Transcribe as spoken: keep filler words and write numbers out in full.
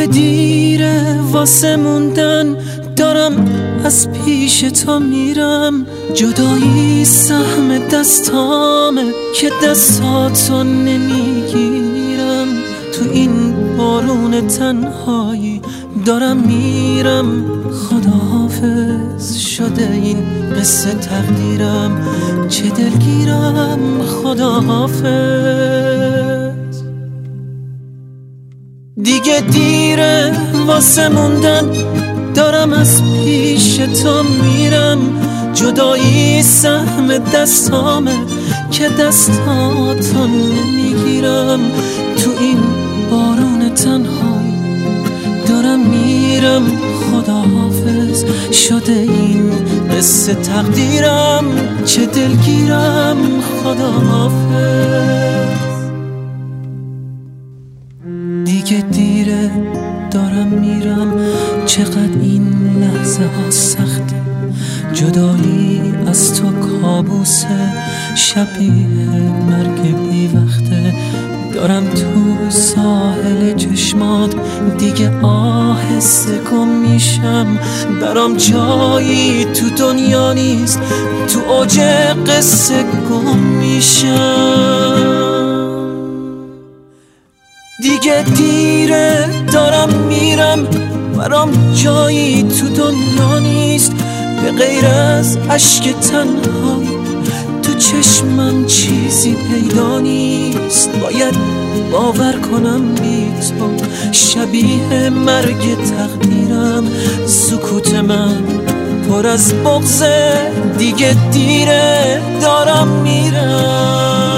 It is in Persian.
دیره واسه موندن، دارم از پیش تو میرم. جدایی سهم دستامه که دستاتو نمیگیرم. تو این بارون تنهایی دارم میرم. خداحافظ شده این قصه تقدیرم، چه دلگیرم. خداحافظ. دیگه دیره واسه موندن، دارم از پیش تو میرم. جدایی سهم دستامه که دستاتو نمیگیرم. تو این بارون تنهایی دارم میرم. خداحافظ شده این قصه تقدیرم، چه دلگیرم. خداحافظ. دیگه دیره دارم میرم. چقدر این لحظه ها سخته، جدایی از تو کابوسه، شبیه مرگ بی وقته. دارم تو ساحل چشمات دیگه آهسته گم میشم. برام جایی تو دنیا نیست، تو اوج قصه گم میشم. دیگه دیره دارم میرم، برام جایی تو دنیا نیست به غیر از عشق تنهایی. تو چشمم چیزی پیدا نیست، باید باور کنم بی تو شبیه مرگ تقدیرم. سکوت من پر از بغضه، دیگه دیره دارم میرم.